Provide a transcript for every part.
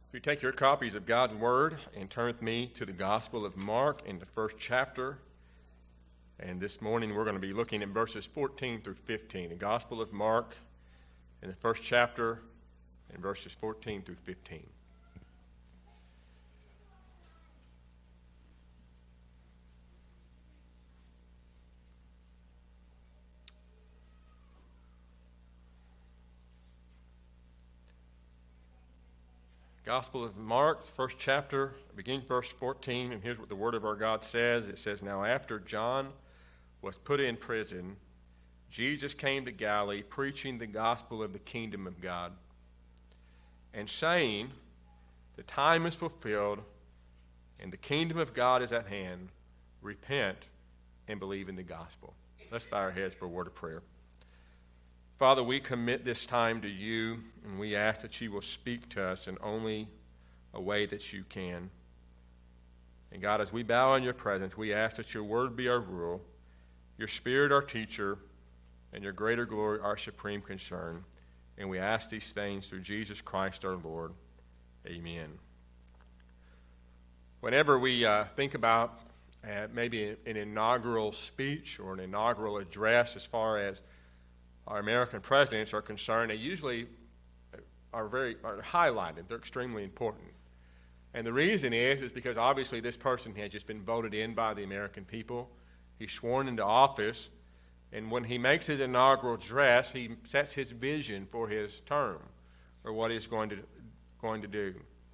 If you take your copies of God's Word and turn with me to the Gospel of Mark in the first chapter, and this morning we're going to be looking at verses 14 through 15. The Gospel of Mark in the first chapter and verses 14 through 15. Gospel of Mark, first chapter, begin verse 14, and here's what the word of our God says. It says, "Now after John was put in prison, Jesus came to Galilee, preaching the gospel of the kingdom of God, and saying, the time is fulfilled, and the kingdom of God is at hand. Repent and believe in the gospel." Let's bow our heads for a word of prayer. Father, we commit this time to you, and we ask that you will speak to us in only a way that you can. And God, as we bow in your presence, we ask that your word be our rule, your spirit our teacher, and your greater glory our supreme concern. And we ask these things through Jesus Christ our Lord. Amen. Whenever we think about maybe an inaugural speech or an inaugural address as far as our American presidents are concerned, they usually are highlighted. They're extremely important. And the reason is because obviously this person has just been voted in by the American people. He's sworn into office. And when he makes his inaugural address, he sets his vision for his term or what he's going to do.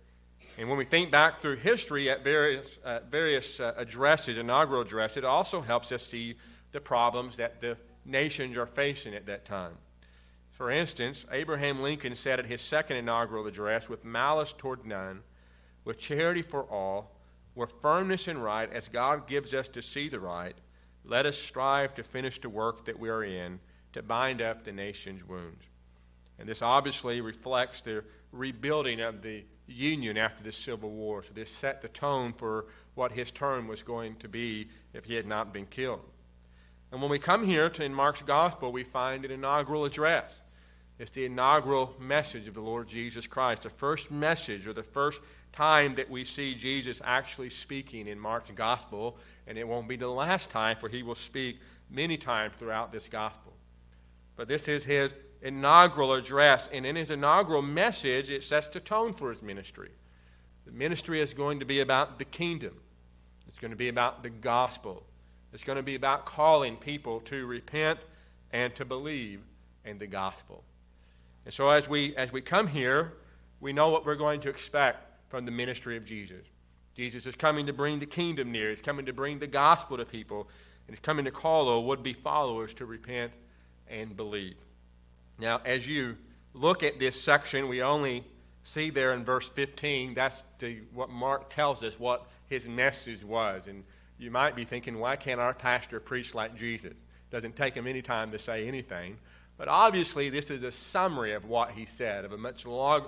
And when we think back through history at various addresses, inaugural addresses, it also helps us see the problems that the nations are facing at that time. For instance, Abraham Lincoln said at his second inaugural address, "With malice toward none, with charity for all, with firmness in right, as God gives us to see the right, let us strive to finish the work that we are in, to bind up the nation's wounds." And this obviously reflects the rebuilding of the Union after the Civil War. So this set the tone for what his term was going to be if he had not been killed. And when we come here in Mark's Gospel, we find an inaugural address. It's the inaugural message of the Lord Jesus Christ, the first message or the first time that we see Jesus actually speaking in Mark's Gospel, and it won't be the last time, for he will speak many times throughout this Gospel. But this is his inaugural address, and in his inaugural message, it sets the tone for his ministry. The ministry is going to be about the kingdom. It's going to be about the gospel. It's going to be about calling people to repent and to believe in the gospel. And so as we come here, we know what we're going to expect from the ministry of Jesus. Jesus is coming to bring the kingdom near. He's coming to bring the gospel to people. And he's coming to call our would-be followers to repent and believe. Now, as you look at this section, we only see there in verse 15, that's what Mark tells us what his message was. And you might be thinking, why can't our pastor preach like Jesus? Doesn't take him any time to say anything. But obviously, this is a summary of what he said, of a much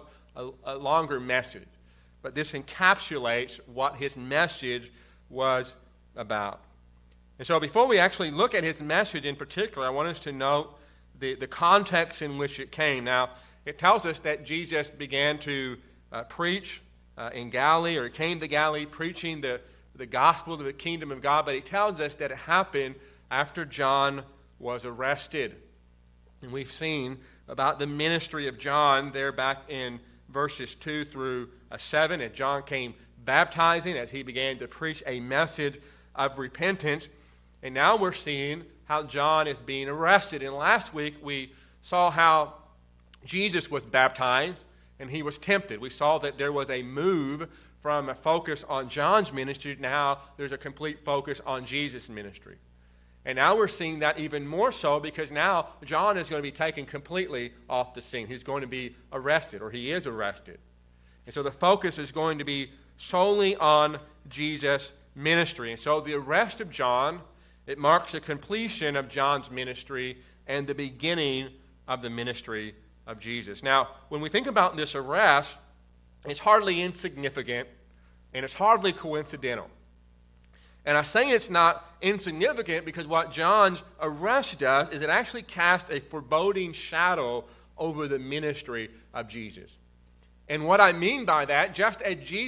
longer message. But this encapsulates what his message was about. And so before we actually look at his message in particular, I want us to note the context in which it came. Now, it tells us that Jesus began to preach in Galilee, or he came to Galilee preaching the gospel of the kingdom of God, but he tells us that it happened after John was arrested. And we've seen about the ministry of John there back in verses 2 through 7, and John came baptizing as he began to preach a message of repentance. And now we're seeing how John is being arrested. And last week we saw how Jesus was baptized and he was tempted. We saw that there was a move from a focus on John's ministry. Now there's a complete focus on Jesus' ministry. And now we're seeing that even more so because now John is going to be taken completely off the scene. He's going to be arrested, or he is arrested. And so the focus is going to be solely on Jesus' ministry. And so the arrest of John, it marks the completion of John's ministry and the beginning of the ministry of Jesus. Now, when we think about this arrest, it's hardly insignificant and it's hardly coincidental. And I say it's not insignificant because what John's arrest does is it actually casts a foreboding shadow over the ministry of Jesus. And what I mean by that, just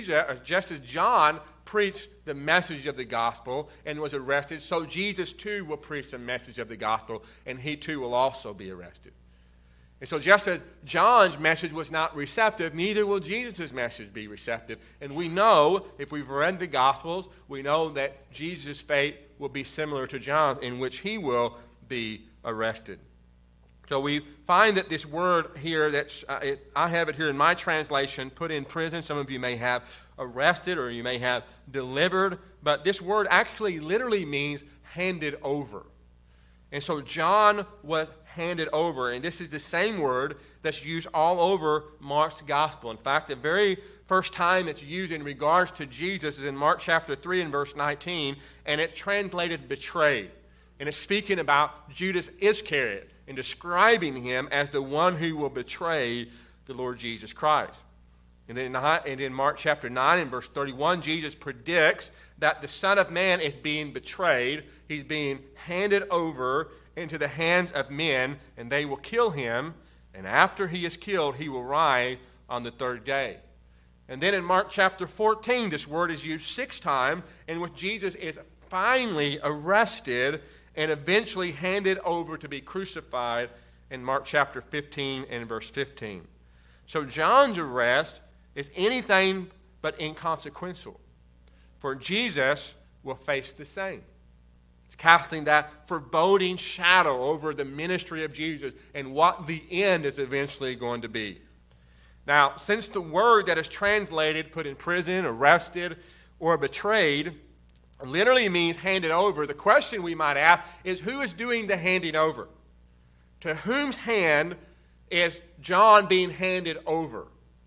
as John preached the message of the gospel and was arrested, so Jesus too will preach the message of the gospel, and he too will also be arrested. And so just as John's message was not receptive, neither will Jesus' message be receptive. And we know, if we've read the Gospels, we know that Jesus' fate will be similar to John, in which he will be arrested. So we find that this word here, I have it here in my translation, put in prison. Some of you may have arrested or you may have delivered. But this word actually literally means handed over. And so John was handed over. And this is the same word that's used all over Mark's gospel. In fact, the very first time it's used in regards to Jesus is in Mark chapter 3 and verse 19, and it's translated betrayed. And it's speaking about Judas Iscariot and describing him as the one who will betray the Lord Jesus Christ. And then in Mark chapter 9 and verse 31, Jesus predicts that the Son of Man is being betrayed. He's being handed over into the hands of men, and they will kill him. And after he is killed, he will rise on the third day. And then in Mark chapter 14, this word is used 6 times, in which Jesus is finally arrested and eventually handed over to be crucified in Mark chapter 15 and verse 15. So John's arrest is anything but inconsequential. For Jesus will face the same. It's casting that foreboding shadow over the ministry of Jesus and what the end is eventually going to be. Now, since the word that is translated, put in prison, arrested, or betrayed, literally means handed over, the question we might ask is, who is doing the handing over? To whose hand is John being handed over?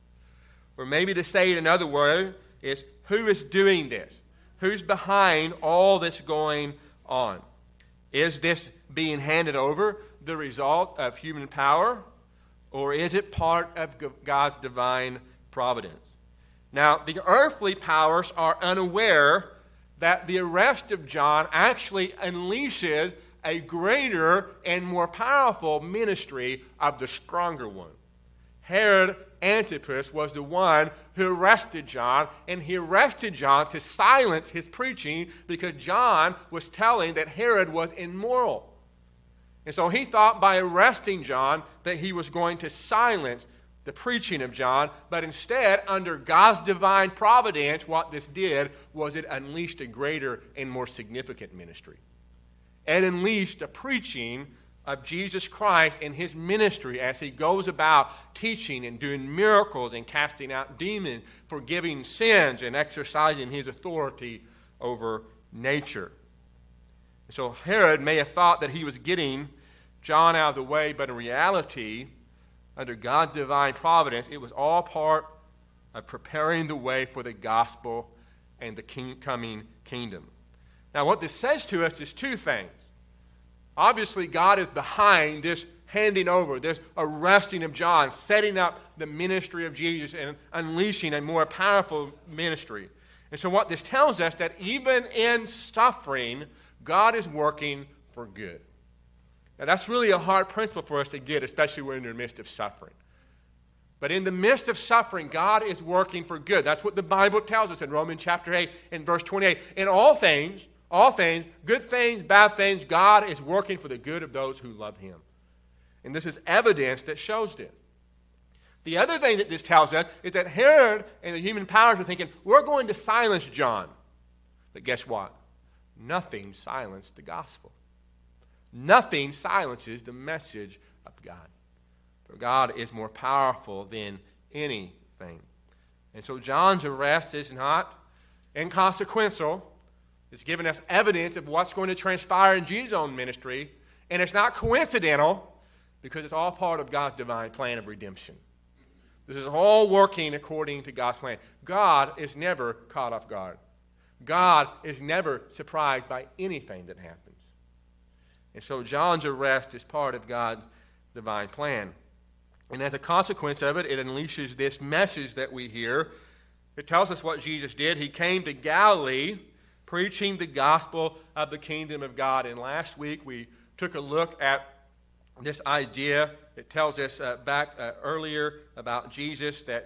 Or maybe to say it another word is, who is doing this? Who's behind all that's going on? Is this being handed over the result of human power, or is it part of God's divine providence? Now, the earthly powers are unaware that the arrest of John actually unleashes a greater and more powerful ministry of the stronger one. Herod Antipas was the one who arrested John, and he arrested John to silence his preaching because John was telling that Herod was immoral. And so he thought by arresting John that he was going to silence the preaching of John, but instead, under God's divine providence, what this did was it unleashed a greater and more significant ministry. It unleashed a preaching of Jesus Christ and his ministry as he goes about teaching and doing miracles and casting out demons, forgiving sins, and exercising his authority over nature. So Herod may have thought that he was getting John out of the way, but in reality, under God's divine providence, it was all part of preparing the way for the gospel and the coming kingdom. Now, what this says to us is 2 things. Obviously, God is behind this handing over, this arresting of John, setting up the ministry of Jesus and unleashing a more powerful ministry. And so what this tells us, that even in suffering, God is working for good. Now, that's really a hard principle for us to get, especially when we're in the midst of suffering. But in the midst of suffering, God is working for good. That's what the Bible tells us in Romans chapter 8 and verse 28. In all things, good things, bad things, God is working for the good of those who love him. And this is evidence that shows this. The other thing that this tells us is that Herod and the human powers are thinking, we're going to silence John. But guess what? Nothing silenced the gospel. Nothing silences the message of God. For God is more powerful than anything. And so John's arrest is not inconsequential. It's given us evidence of what's going to transpire in Jesus' own ministry. And it's not coincidental, because it's all part of God's divine plan of redemption. This is all working according to God's plan. God is never caught off guard. God is never surprised by anything that happens. And so John's arrest is part of God's divine plan. And as a consequence of it, it unleashes this message that we hear. It tells us what Jesus did. He came to Galilee preaching the gospel of the kingdom of God. And last week we took a look at this idea it tells us back earlier about Jesus that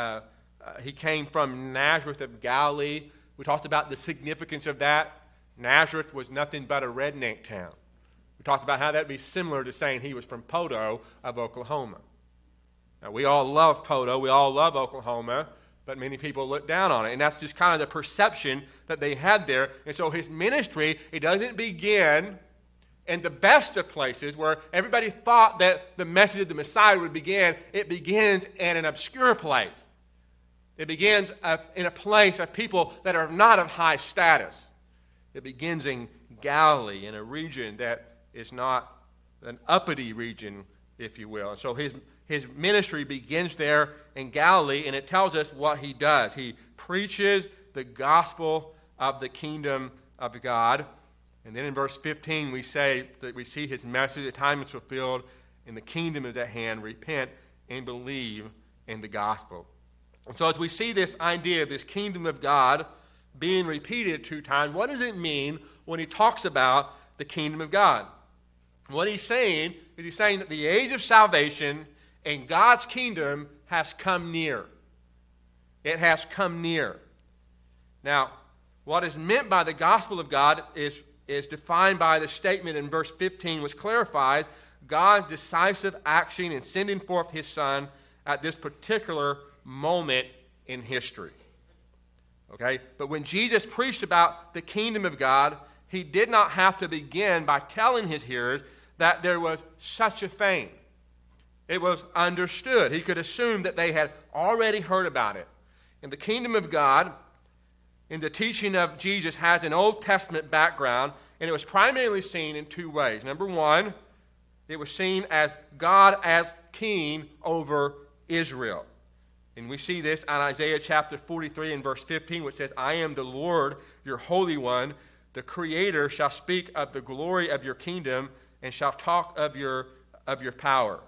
he came from Nazareth of Galilee. We talked about the significance of that. Nazareth was nothing but a redneck town. We talked about how that would be similar to saying he was from Poto of Oklahoma. Now, we all love Poto. We all love Oklahoma. But many people look down on it. And that's just kind of the perception that they had there. And so his ministry, it doesn't begin in the best of places where everybody thought that the message of the Messiah would begin. It begins in an obscure place. It begins in a place of people that are not of high status. It begins in Galilee, in a region that is not an uppity region, if you will. And so his ministry begins there in Galilee, and it tells us what he does. He preaches the gospel of the kingdom of God. And then in verse 15, we say that we see his message, the time is fulfilled, and the kingdom is at hand. Repent and believe in the gospel. And so as we see this idea of this kingdom of God being repeated 2 times, what does it mean when he talks about the kingdom of God? What he's saying is he's saying that the age of salvation and God's kingdom has come near. It has come near. Now, what is meant by the gospel of God is defined by the statement in verse 15, which clarifies God's decisive action in sending forth his Son at this particular moment in history. Okay? But when Jesus preached about the kingdom of God, he did not have to begin by telling his hearers that there was such a thing. It was understood. He could assume that they had already heard about it. And the kingdom of God, in the teaching of Jesus, has an Old Testament background, and it was primarily seen in 2 ways. Number one, it was seen as God as king over Israel. And we see this in Isaiah chapter 43 and verse 15, which says, I am the Lord, your Holy One. The Creator shall speak of the glory of your kingdom and shall talk of your power.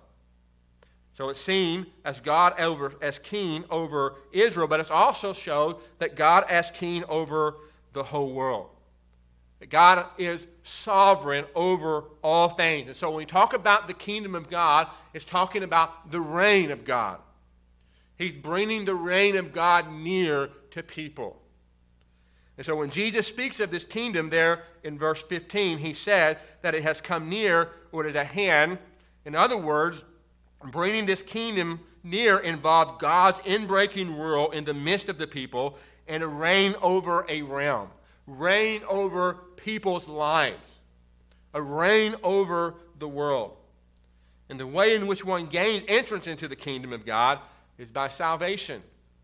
So it's seen as God as king over Israel, but it's also showed that God as king over the whole world. That God is sovereign over all things. And so when we talk about the kingdom of God, it's talking about the reign of God. He's bringing the reign of God near to people. And so when Jesus speaks of this kingdom there in verse 15, he said that it has come near or it is at hand. In other words, bringing this kingdom near involves God's inbreaking rule in the midst of the people and a reign over a realm. Reign over people's lives. A reign over the world. And the way in which one gains entrance into the kingdom of God is by salvation.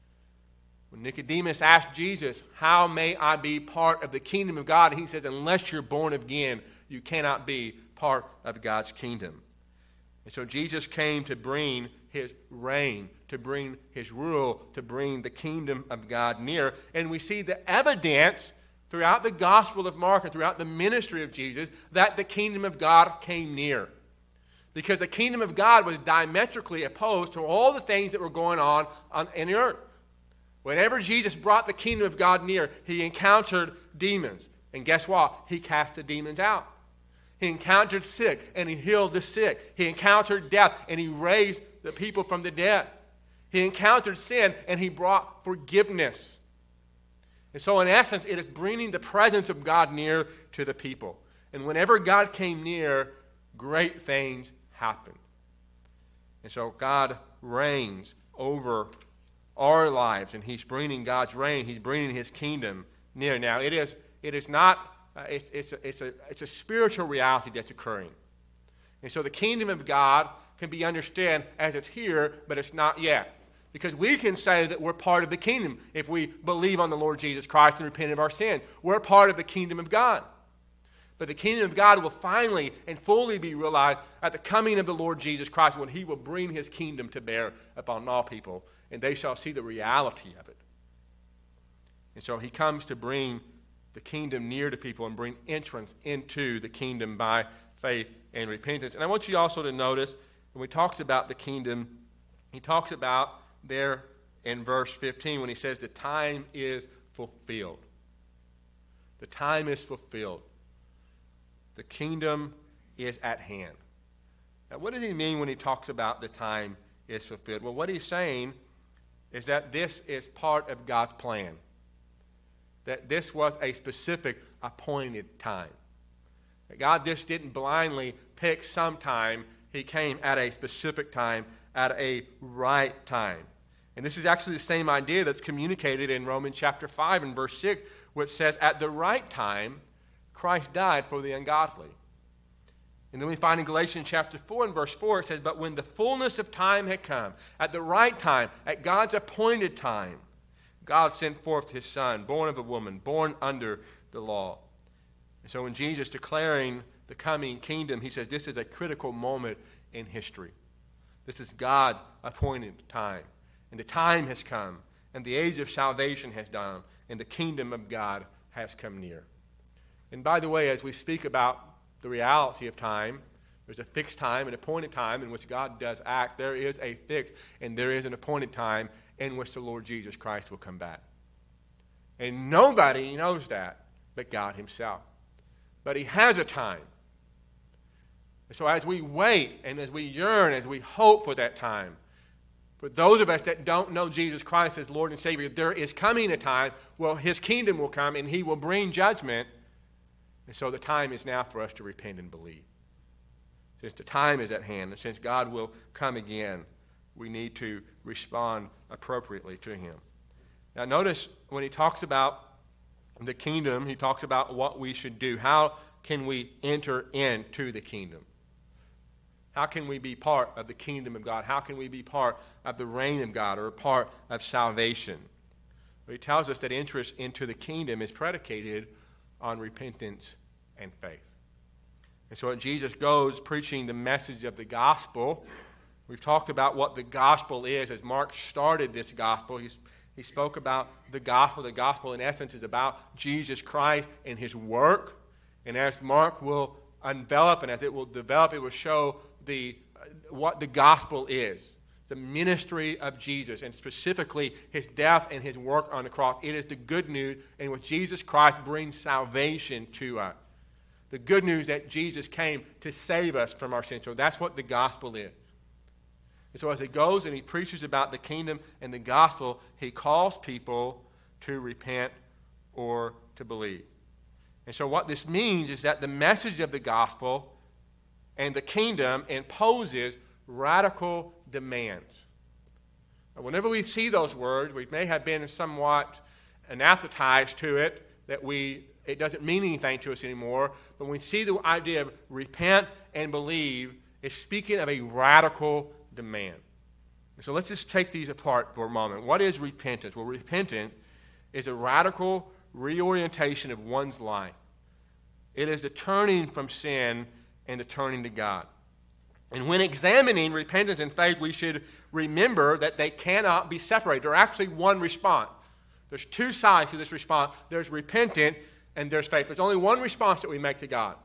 When Nicodemus asked Jesus, how may I be part of the kingdom of God? He says, unless you're born again, you cannot be part of God's kingdom. And so Jesus came to bring his reign, to bring his rule, to bring the kingdom of God near. And we see the evidence throughout the Gospel of Mark and throughout the ministry of Jesus that the kingdom of God came near. Because the kingdom of God was diametrically opposed to all the things that were going on in the earth. Whenever Jesus brought the kingdom of God near, he encountered demons. And guess what? He cast the demons out. He encountered sick, and he healed the sick. He encountered death, and he raised the people from the dead. He encountered sin, and he brought forgiveness. And so in essence, it is bringing the presence of God near to the people. And whenever God came near, great things happened. And so God reigns over our lives, and he's bringing God's reign. He's bringing his kingdom near. Now, it is not, it's a spiritual reality that's occurring. And so the kingdom of God can be understood as it's here, but it's not yet. Because we can say that we're part of the kingdom if we believe on the Lord Jesus Christ and repent of our sin. We're part of the kingdom of God. But the kingdom of God will finally and fully be realized at the coming of the Lord Jesus Christ, when he will bring his kingdom to bear upon all people, and they shall see the reality of it. And so he comes to bring the kingdom near to people and bring entrance into the kingdom by faith and repentance. And I want you also to notice, when we talked about the kingdom, he talks about there in verse 15 when he says the time is fulfilled. The time is fulfilled. The kingdom is at hand. Now, what does he mean when he talks about the time is fulfilled? Well, what he's saying is that this is part of God's plan. That this was a specific appointed time. That God just didn't blindly pick some time. He came at a specific time, at a right time. And this is actually the same idea that's communicated in Romans chapter 5 and verse 6, which says, at the right time, Christ died for the ungodly. And then we find in Galatians chapter 4 and verse 4, it says, but when the fullness of time had come, at the right time, at God's appointed time, God sent forth his Son, born of a woman, born under the law. And so when Jesus declaring the coming kingdom, he says this is a critical moment in history. This is God's appointed time. And the time has come, and the age of salvation has dawned, and the kingdom of God has come near. And by the way, as we speak about the reality of time, there's a fixed time, an appointed time in which God does act. There is a fixed and there is an appointed time in which the Lord Jesus Christ will come back. And nobody knows that but God himself. But he has a time. And so as we wait and as we yearn, as we hope for that time, for those of us that don't know Jesus Christ as Lord and Savior, there is coming a time where his kingdom will come and he will bring judgment. And so the time is now for us to repent and believe. Since the time is at hand, and since God will come again, we need to respond appropriately to him. Now notice when he talks about the kingdom, he talks about what we should do. How can we enter into the kingdom? How can we be part of the kingdom of God? How can we be part of the reign of God or a part of salvation? Well, he tells us that interest into the kingdom is predicated on repentance and faith. And so when Jesus goes preaching the message of the gospel, we've talked about what the gospel is. As Mark started this gospel, he spoke about the gospel. The gospel, in essence, is about Jesus Christ and his work. And as Mark will envelop and as it will develop, it will show what the gospel is. The ministry of Jesus, and specifically his death and his work on the cross. It is the good news in which Jesus Christ brings salvation to us. The good news that Jesus came to save us from our sins. So that's what the gospel is. And so as he goes and he preaches about the kingdom and the gospel, he calls people to repent or to believe. And so what this means is that the message of the gospel and the kingdom imposes radical demands. Now, whenever we see those words, we may have been somewhat anesthetized to it, that it doesn't mean anything to us anymore. But when we see the idea of repent and believe, it's speaking of a radical demand. So let's just take these apart for a moment. What is repentance? Well, repentance is a radical reorientation of one's life. It is the turning from sin and the turning to God. And when examining repentance and faith, we should remember that they cannot be separated. They're actually one response. There's two sides to this response. There's repentance and there's faith. There's only one response that we make to God.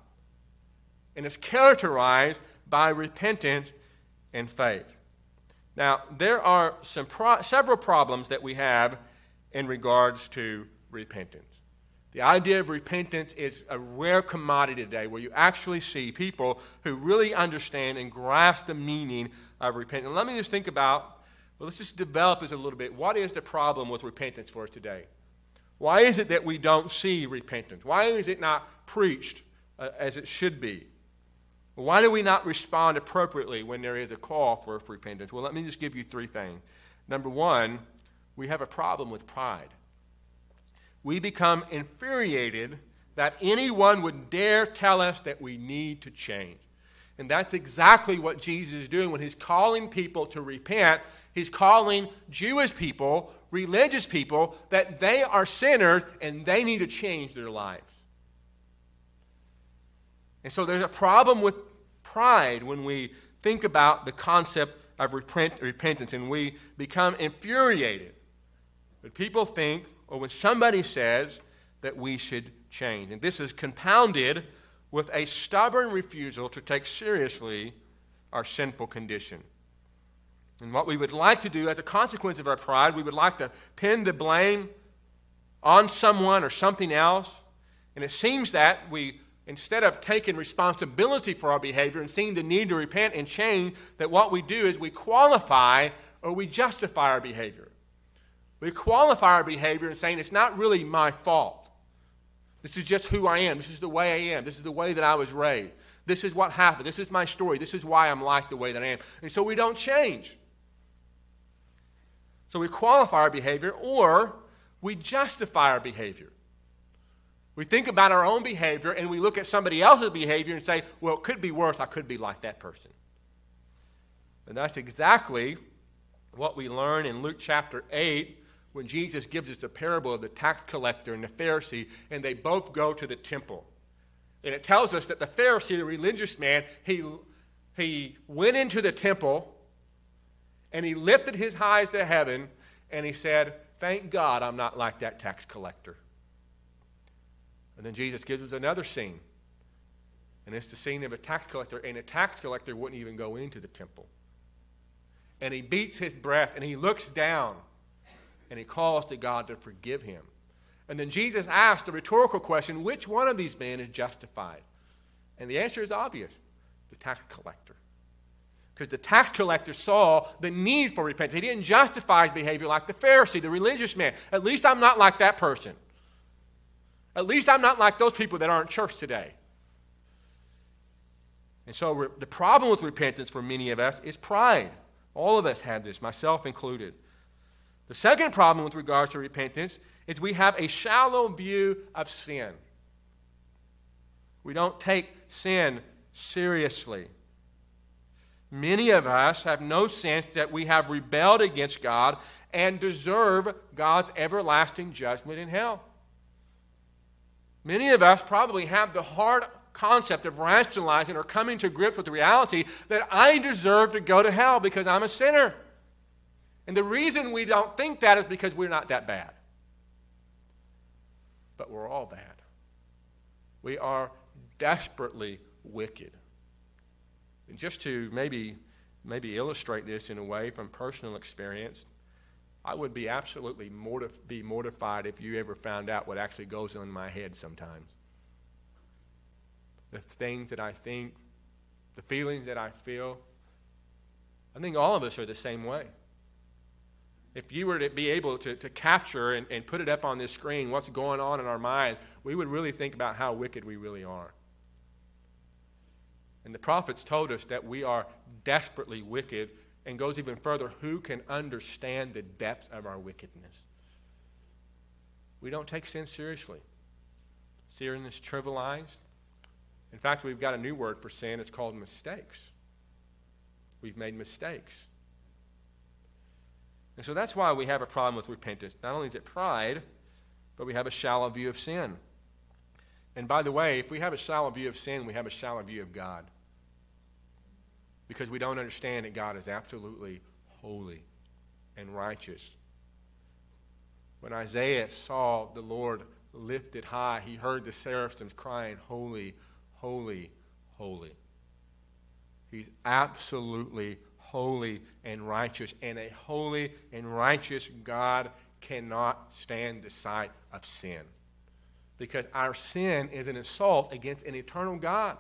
And it's characterized by repentance and faith. Now, there are several problems that we have in regards to repentance. The idea of repentance is a rare commodity today where you actually see people who really understand and grasp the meaning of repentance. Let me just think about, let's just develop this a little bit. What is the problem with repentance for us today? Why is it that we don't see repentance? Why is it not preached as it should be? Why do we not respond appropriately when there is a call for repentance? Well, let me just give you three things. Number one, we have a problem with pride. We become infuriated that anyone would dare tell us that we need to change. And that's exactly what Jesus is doing when he's calling people to repent. He's calling Jewish people, religious people, that they are sinners and they need to change their lives. And so there's a problem with pride when we think about the concept of repentance, and we become infuriated when people think, or when somebody says that we should change. And this is compounded with a stubborn refusal to take seriously our sinful condition. And what we would like to do as a consequence of our pride, we would like to pin the blame on someone or something else. And it seems that we instead of taking responsibility for our behavior and seeing the need to repent and change, that what we do is we qualify or we justify our behavior. We qualify our behavior and saying it's not really my fault. This is just who I am. This is the way I am. This is the way that I was raised. This is what happened. This is my story. This is why I'm like the way that I am. And so we don't change. So we qualify our behavior or we justify our behavior. We think about our own behavior and we look at somebody else's behavior and say, well, it could be worse. I could be like that person. And that's exactly what we learn in Luke chapter 8 when Jesus gives us the parable of the tax collector and the Pharisee, and they both go to the temple. And it tells us that the Pharisee, the religious man, he went into the temple and he lifted his eyes to heaven and he said, thank God I'm not like that tax collector. And then Jesus gives us another scene. And it's the scene of a tax collector. And a tax collector wouldn't even go into the temple. And he beats his breath and he looks down. And he calls to God to forgive him. And then Jesus asks the rhetorical question, which one of these men is justified? And the answer is obvious. The tax collector. Because the tax collector saw the need for repentance. He didn't justify his behavior like the Pharisee, the religious man. At least I'm not like that person. At least I'm not like those people that are in church today. And so the problem with repentance for many of us is pride. All of us have this, myself included. The second problem with regards to repentance is we have a shallow view of sin. We don't take sin seriously. Many of us have no sense that we have rebelled against God and deserve God's everlasting judgment in hell. Many of us probably have the hard concept of rationalizing or coming to grips with the reality that I deserve to go to hell because I'm a sinner. And the reason we don't think that is because we're not that bad. But we're all bad. We are desperately wicked. And just to maybe illustrate this in a way from personal experience, I would be absolutely mortified if you ever found out what actually goes on in my head sometimes. The things that I think, the feelings that I feel. I think all of us are the same way. If you were to be able to capture and put it up on this screen, what's going on in our mind, we would really think about how wicked we really are. And the prophets told us that we are desperately wicked, and goes even further, who can understand the depth of our wickedness? We don't take sin seriously. Sin is trivialized. In fact, we've got a new word for sin. It's called mistakes. We've made mistakes. And so that's why we have a problem with repentance. Not only is it pride, but we have a shallow view of sin. And by the way, if we have a shallow view of sin, we have a shallow view of God. Because we don't understand that God is absolutely holy and righteous. When Isaiah saw the Lord lifted high, he heard the seraphims crying, holy, holy, holy. He's absolutely holy and righteous, and a holy and righteous God cannot stand the sight of sin. Because our sin is an assault against an eternal God.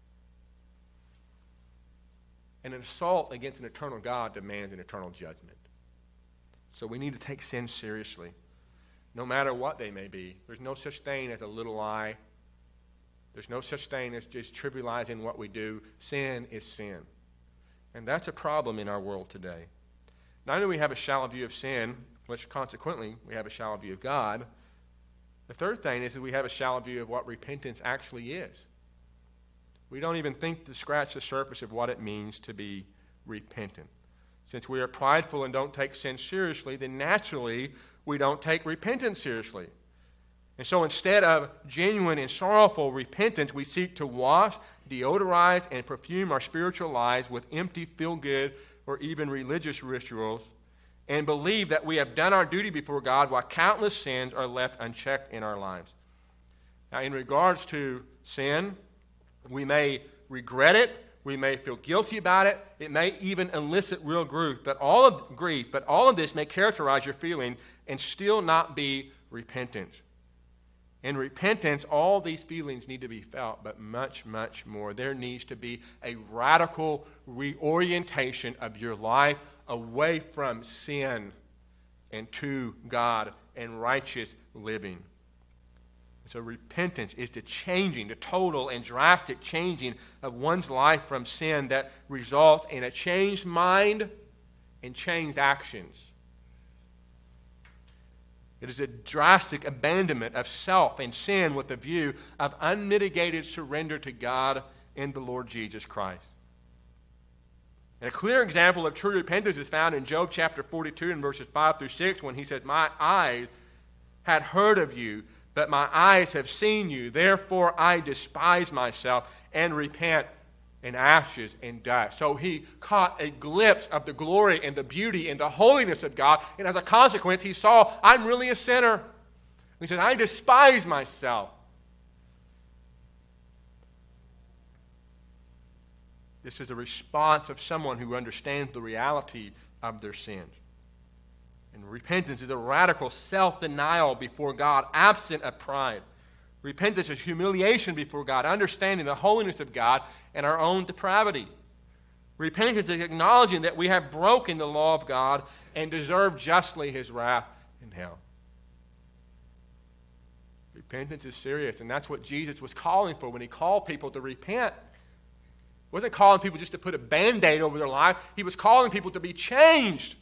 And an assault against an eternal God demands an eternal judgment. So we need to take sin seriously, no matter what they may be. There's no such thing as a little lie. There's no such thing as just trivializing what we do. Sin is sin. And that's a problem in our world today. Not only do we have a shallow view of sin, which consequently we have a shallow view of God, the third thing is that we have a shallow view of what repentance actually is. We don't even think to scratch the surface of what it means to be repentant. Since we are prideful and don't take sin seriously, then naturally we don't take repentance seriously. And so instead of genuine and sorrowful repentance, we seek to wash, deodorize, and perfume our spiritual lives with empty, feel-good, or even religious rituals, and believe that we have done our duty before God while countless sins are left unchecked in our lives. Now, in regards to sin, we may regret it, we may feel guilty about it, it may even elicit real grief, but all of this may characterize your feeling and still not be repentance. In repentance, all these feelings need to be felt, but much, much more. There needs to be a radical reorientation of your life away from sin and to God and righteous living. So repentance is the changing, the total and drastic changing of one's life from sin that results in a changed mind and changed actions. It is a drastic abandonment of self and sin with the view of unmitigated surrender to God and the Lord Jesus Christ. And a clear example of true repentance is found in Job chapter 42 and verses 5 through 6 when he says, "My eyes had heard of you, but my eyes have seen you. Therefore I despise myself and repent in ashes and dust." So he caught a glimpse of the glory and the beauty and the holiness of God, and as a consequence, he saw, I'm really a sinner. He says, I despise myself. This is a response of someone who understands the reality of their sins. And repentance is a radical self-denial before God, absent of pride. Repentance is humiliation before God, understanding the holiness of God and our own depravity. Repentance is acknowledging that we have broken the law of God and deserve justly His wrath in hell. Repentance is serious, and that's what Jesus was calling for when He called people to repent. He wasn't calling people just to put a Band-Aid over their life. He was calling people to be changed.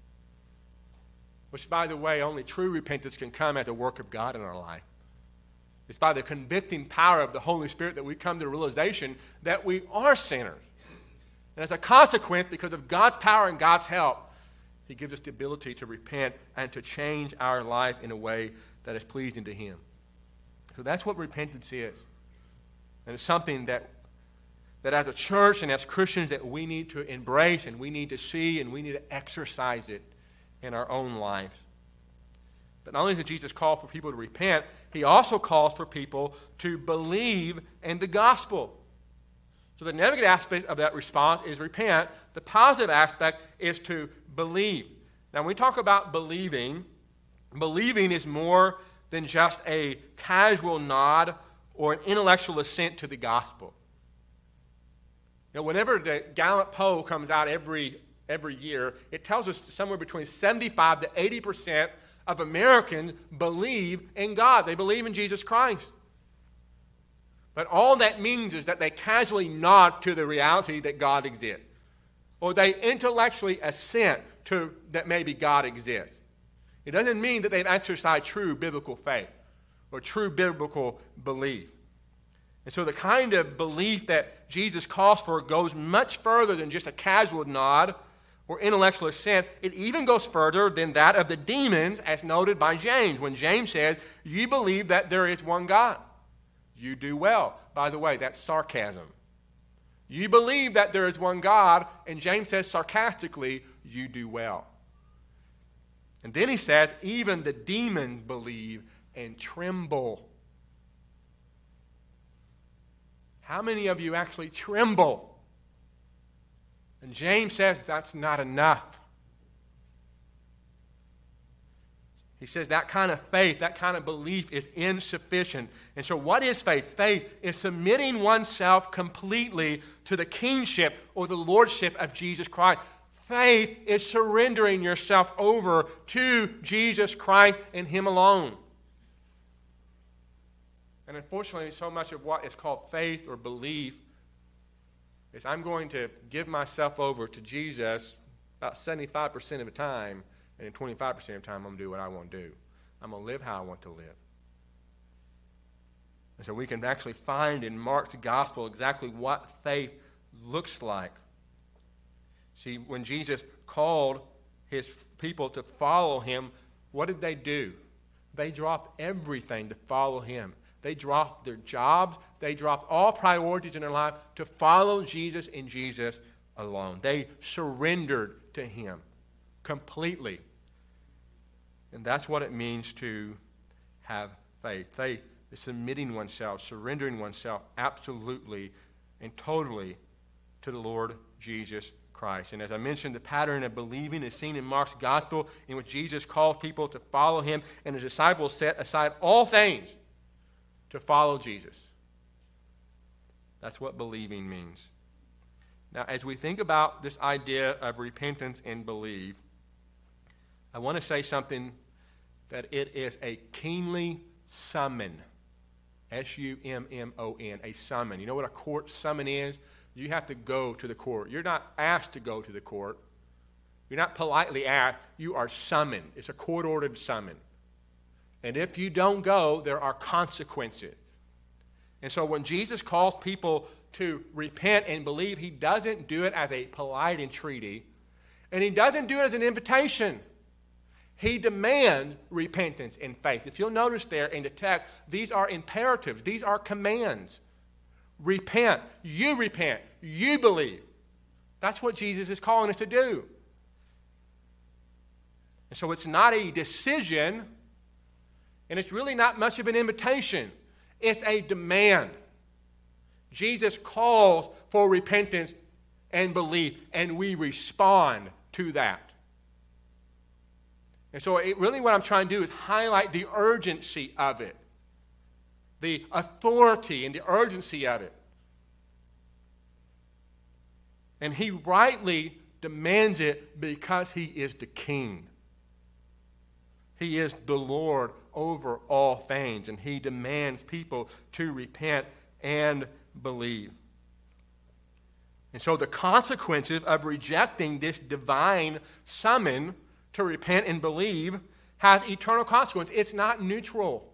Which, by the way, only true repentance can come at the work of God in our life. It's by the convicting power of the Holy Spirit that we come to the realization that we are sinners. And as a consequence, because of God's power and God's help, He gives us the ability to repent and to change our life in a way that is pleasing to Him. So that's what repentance is. And it's something that as a church and as Christians that we need to embrace and we need to see and we need to exercise it in our own lives. But not only does Jesus call for people to repent, He also calls for people to believe in the gospel. So the negative aspect of that response is repent. The positive aspect is to believe. Now when we talk about believing is more than just a casual nod or an intellectual assent to the gospel. You know, whenever the Gallup poll comes out every year, it tells us somewhere between 75 to 80% of Americans believe in God. They believe in Jesus Christ. But all that means is that they casually nod to the reality that God exists. Or they intellectually assent to that maybe God exists. It doesn't mean that they've exercised true biblical faith or true biblical belief. And so the kind of belief that Jesus calls for goes much further than just a casual nod or intellectual assent. It even goes further than that of the demons, as noted by James, when James said, "You believe that there is one God. You do well." By the way, that's sarcasm. You believe that there is one God, and James says sarcastically, "You do well." And then he says, even the demons believe and tremble. How many of you actually tremble? And James says that's not enough. He says that kind of faith, that kind of belief is insufficient. And so what is faith? Faith is submitting oneself completely to the kingship or the lordship of Jesus Christ. Faith is surrendering yourself over to Jesus Christ and Him alone. And unfortunately, so much of what is called faith or belief is I'm going to give myself over to Jesus about 75% of the time, and then 25% of the time I'm going to do what I want to do. I'm going to live how I want to live. And so we can actually find in Mark's gospel exactly what faith looks like. See, when Jesus called His people to follow Him, what did they do? They dropped everything to follow Him. They dropped their jobs. They dropped all priorities in their life to follow Jesus and Jesus alone. They surrendered to Him completely. And that's what it means to have faith. Faith is submitting oneself, surrendering oneself absolutely and totally to the Lord Jesus Christ. And as I mentioned, the pattern of believing is seen in Mark's gospel, in which Jesus calls people to follow Him, and His disciples set aside all things to follow Jesus. That's what believing means. Now, as we think about this idea of repentance and believe, I want to say something that it is a keenly summon. S-U-M-M-O-N, a summon. You know what a court summon is? You have to go to the court. You're not asked to go to the court. You're not politely asked. You are summoned. It's a court-ordered summon. And if you don't go, there are consequences. And so when Jesus calls people to repent and believe, he doesn't do it as a polite entreaty, and he doesn't do it as an invitation. He demands repentance and faith. If you'll notice there in the text, these are imperatives. These are commands. Repent. You believe. That's what Jesus is calling us to do. And so it's not a decision, and it's really not much of an invitation. It's a demand. Jesus calls for repentance and belief, and we respond to that. And so really what I'm trying to do is highlight the urgency of it, the authority and the urgency of it. And he rightly demands it because he is the king. He is the Lord over all things, and he demands people to repent and believe. And so the consequences of rejecting this divine summon to repent and believe has eternal consequence. It's not neutral.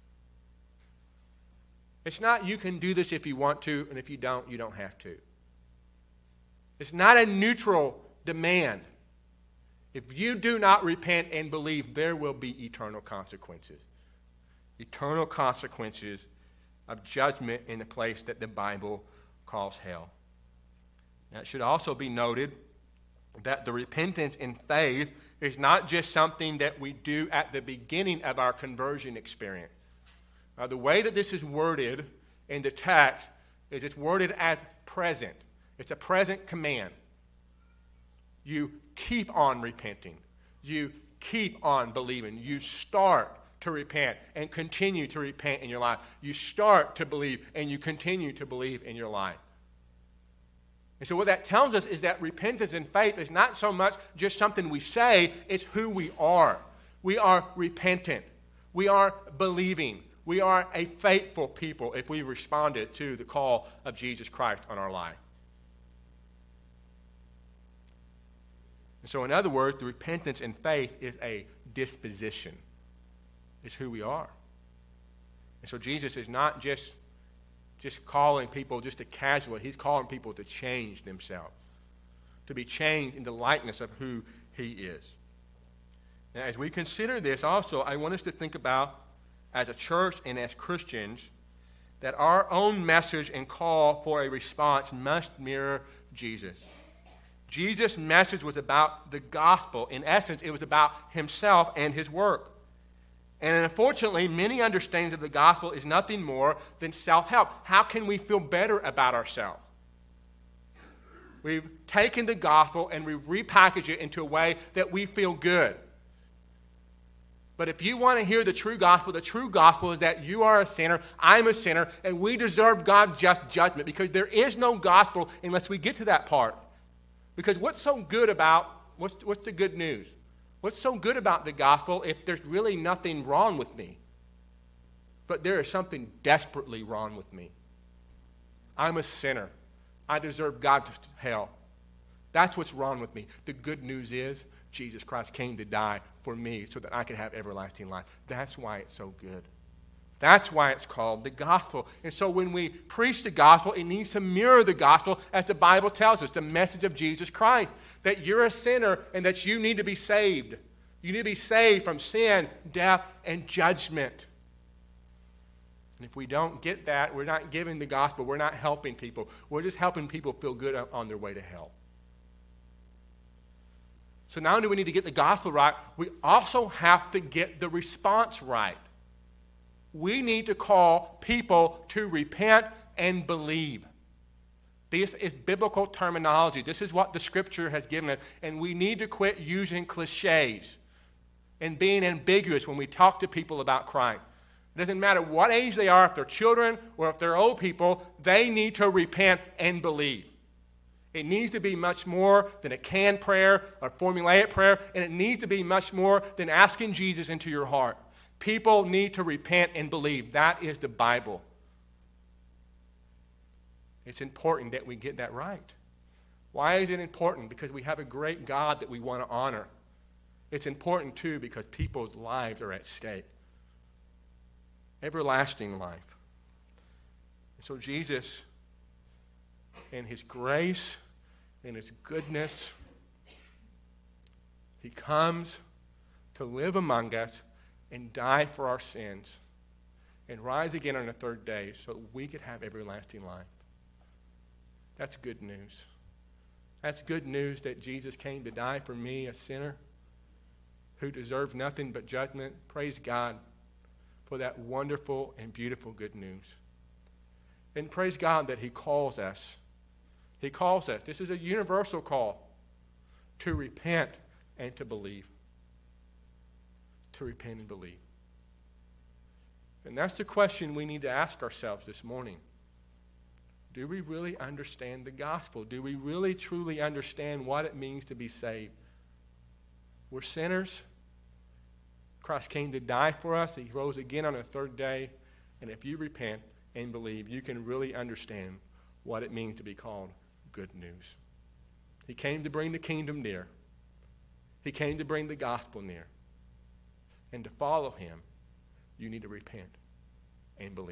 It's not you can do this if you want to, and if you don't, you don't have to. It's not a neutral demand. If you do not repent and believe, there will be eternal consequences. Eternal consequences of judgment in the place that the Bible calls hell. Now, it should also be noted that the repentance and faith is not just something that we do at the beginning of our conversion experience. The way that this is worded in the text is it's worded as present. It's a present command. You keep on repenting. You keep on believing. You start to repent and continue to repent in your life. You start to believe and you continue to believe in your life. And so what that tells us is that repentance and faith is not so much just something we say, it's who we are. We are repentant. We are believing. We are a faithful people if we responded to the call of Jesus Christ on our life. And so in other words, the repentance and faith is a disposition. It's who we are. And so Jesus is not just calling people just to casually. He's calling people to change themselves, to be changed in the likeness of who he is. Now, as we consider this also, I want us to think about, as a church and as Christians, that our own message and call for a response must mirror Jesus. Jesus' message was about the gospel. In essence, it was about himself and his work. And unfortunately, many understandings of the gospel is nothing more than self-help. How can we feel better about ourselves? We've taken the gospel and we've repackaged it into a way that we feel good. But if you want to hear the true gospel is that you are a sinner, I'm a sinner, and we deserve God's just judgment, because there is no gospel unless we get to that part. Because what's so good about, what's the good news? What's so good about the gospel if there's really nothing wrong with me? But there is something desperately wrong with me. I'm a sinner. I deserve God's hell. That's what's wrong with me. The good news is Jesus Christ came to die for me so that I could have everlasting life. That's why it's so good. That's why it's called the gospel. And so when we preach the gospel, it needs to mirror the gospel as the Bible tells us, the message of Jesus Christ, that you're a sinner and that you need to be saved. You need to be saved from sin, death, and judgment. And if we don't get that, we're not giving the gospel, we're not helping people. We're just helping people feel good on their way to hell. So not only do we need to get the gospel right, we also have to get the response right. We need to call people to repent and believe. This is biblical terminology. This is what the Scripture has given us. And we need to quit using cliches and being ambiguous when we talk to people about Christ. It doesn't matter what age they are, if they're children or if they're old people, they need to repent and believe. It needs to be much more than a canned prayer or formulaic prayer, and it needs to be much more than asking Jesus into your heart. People need to repent and believe. That is the Bible. It's important that we get that right. Why is it important? Because we have a great God that we want to honor. It's important, too, because people's lives are at stake. Everlasting life. So Jesus, in his grace, in his goodness, he comes to live among us and die for our sins and rise again on the third day so that we could have everlasting life. That's good news. That's good news that Jesus came to die for me, a sinner who deserved nothing but judgment. Praise God for that wonderful and beautiful good news. And praise God that he calls us. He calls us. This is a universal call to repent and to believe. To repent and believe. And that's the question we need to ask ourselves this morning. Do we really understand the gospel? Do we really truly understand what it means to be saved? We're sinners. Christ came to die for us. He rose again on the third day. And if you repent and believe, you can really understand what it means to be called good news. He came to bring the kingdom near. He came to bring the gospel near. And to follow him, you need to repent and believe.